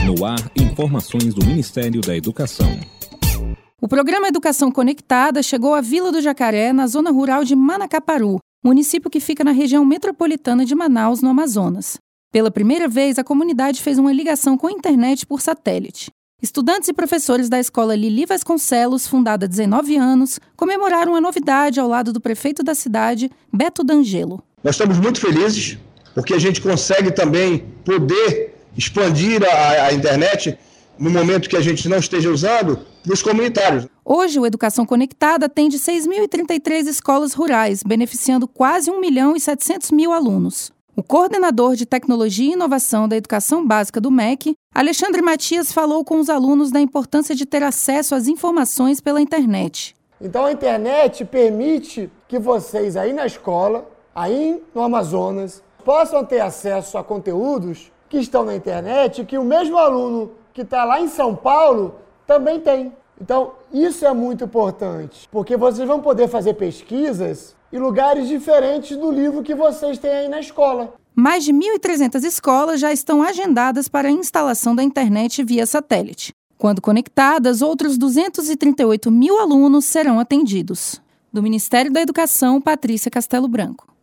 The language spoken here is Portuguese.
No ar, informações do Ministério da Educação. O programa Educação Conectada chegou à Vila do Jacaré, na zona rural de Manacaparu, município que fica na região metropolitana de Manaus, no Amazonas. Pela primeira vez, a comunidade fez uma ligação com a internet por satélite. Estudantes e professores da escola Lili Vasconcelos, fundada há 19 anos, comemoraram a novidade ao lado do prefeito da cidade, Beto D'Angelo. Nós estamos muito felizes porque a gente consegue também poder expandir a internet no momento que a gente não esteja usando para os comunitários. Hoje, o Educação Conectada atende 6.033 escolas rurais, beneficiando quase 1.700.000 alunos. O coordenador de Tecnologia e Inovação da Educação Básica do MEC, Alexandre Matias, falou com os alunos da importância de ter acesso às informações pela internet. Então a internet permite que vocês aí na escola, aí no Amazonas, possam ter acesso a conteúdos que estão na internet, que o mesmo aluno que está lá em São Paulo também tem. Então isso é muito importante, porque vocês vão poder fazer pesquisas em lugares diferentes do livro que vocês têm aí na escola. Mais de 1.300 escolas já estão agendadas para a instalação da internet via satélite. Quando conectadas, outros 238.000 alunos serão atendidos. Do Ministério da Educação, Patrícia Castelo Branco.